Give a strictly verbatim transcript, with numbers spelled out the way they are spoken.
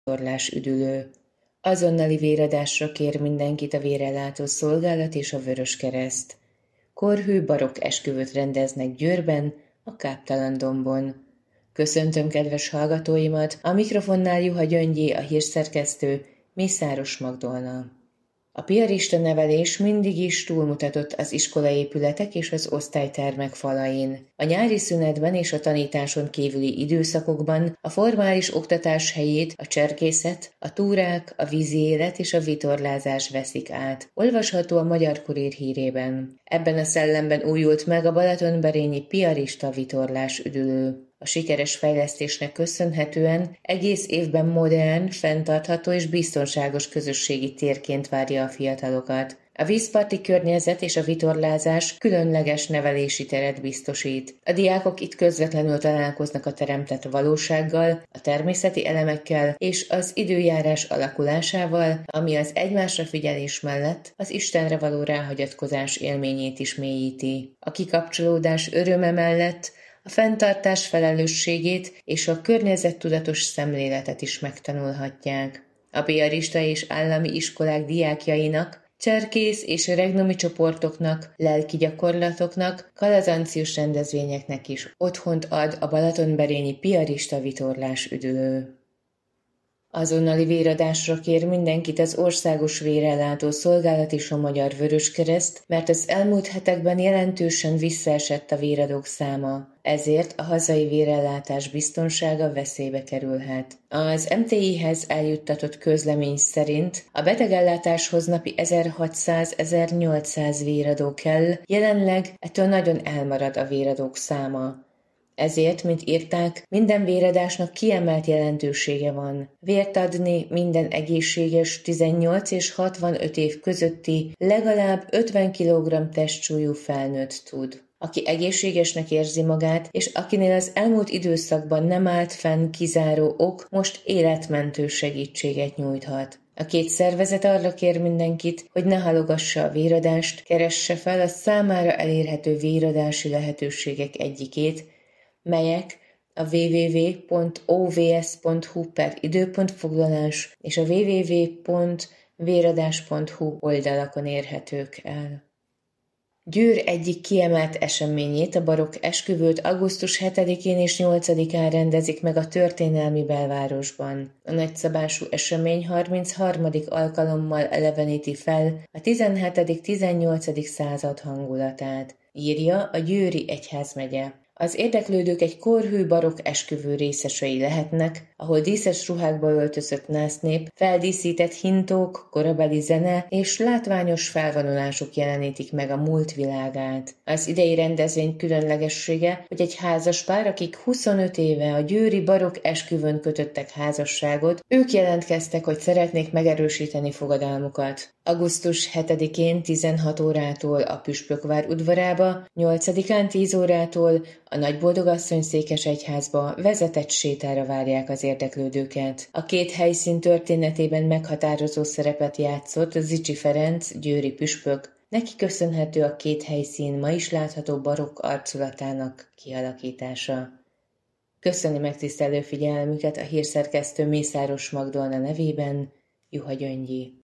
vitorlás üdülő. Azonnali véradásra kér mindenkit a vérellátó szolgálat és a Vöröskereszt. Korhű barokk esküvőt rendeznek Győrben, a Káptalan-dombon. Köszöntöm kedves hallgatóimat, a mikrofonnál Juha Gyöngyé, a hírszerkesztő, Mészáros Magdolna. A piarista nevelés mindig is túlmutatott az iskolaépületek és az osztálytermek falain. A nyári szünetben és a tanításon kívüli időszakokban a formális oktatás helyét a cserkészet, a túrák, a vízi élet és a vitorlázás veszik át. Olvasható a Magyar Kurír hírében. Ebben a szellemben újult meg a balatonberényi piarista vitorlás üdülő. A sikeres fejlesztésnek köszönhetően egész évben modern, fenntartható és biztonságos közösségi térként várja a fiatalokat. A vízparti környezet és a vitorlázás különleges nevelési teret biztosít. A diákok itt közvetlenül találkoznak a teremtett valósággal, a természeti elemekkel és az időjárás alakulásával, ami az egymásra figyelés mellett az Istenre való ráhagyatkozás élményét is mélyíti. A kikapcsolódás öröme mellett a fenntartás felelősségét és a környezettudatos szemléletet is megtanulhatják. A piarista és állami iskolák diákjainak, cserkész és regnomi csoportoknak, lelki gyakorlatoknak, kalazancius rendezvényeknek is otthont ad a balatonberényi piarista vitorlás üdülő. Azonnali véradásra kér mindenkit az Országos Vérellátó Szolgálat és a Magyar Vöröskereszt, mert az elmúlt hetekben jelentősen visszaesett a véradók száma, ezért a hazai vérellátás biztonsága veszélybe kerülhet. Az em té i-hez eljuttatott közlemény szerint a betegellátáshoz napi ezerhatszáz-ezernyolcszáz véradó kell, jelenleg ettől nagyon elmarad a véradók száma. Ezért, mint írták, minden véradásnak kiemelt jelentősége van. Vért adni minden egészséges tizennyolc és hatvanöt év közötti legalább ötven kilogramm testsúlyú felnőtt tud. Aki egészségesnek érzi magát, és akinél az elmúlt időszakban nem állt fenn kizáró ok, most életmentő segítséget nyújthat. A két szervezet arra kér mindenkit, hogy ne halogassa a véradást, keresse fel a számára elérhető véradási lehetőségek egyikét, melyek a double-u double-u double-u pont o v s pont h u per időpontfoglalás és a double-u double-u double-u pont véradás pont h u oldalakon érhetők el. Győr egyik kiemelt eseményét, a barokk esküvőt augusztus hetedikén és nyolcadikán rendezik meg a történelmi belvárosban. A nagyszabású esemény harmincharmadik alkalommal eleveníti fel a tizenhetedik-tizennyolcadik század hangulatát, írja a Győri Egyházmegye. Az érdeklődők egy korhű barokk esküvő részesei lehetnek, ahol díszes ruhákba öltözött násznép, feldíszített hintók, korabeli zene és látványos felvonulások jelenítik meg a múlt világát. Az idei rendezvény különlegessége, hogy egy házas pár, akik huszonöt éve a győri barokk esküvőn kötöttek házasságot, ők jelentkeztek, hogy szeretnék megerősíteni fogadalmukat. augusztus hetedikén tizenhat órától a Püspökvár udvarába, nyolcadikán tíz órától a Nagyboldogasszony székesegyházba vezetett sétára várják az érdeklődőket. A két helyszín történetében meghatározó szerepet játszott Zichy Ferenc, győri püspök, neki köszönhető a két helyszín ma is látható barokk arculatának kialakítása. Köszöni megtisztelő figyelmüket a hírszerkesztő Mészáros Magdolna nevében, Juha Gyöngyé.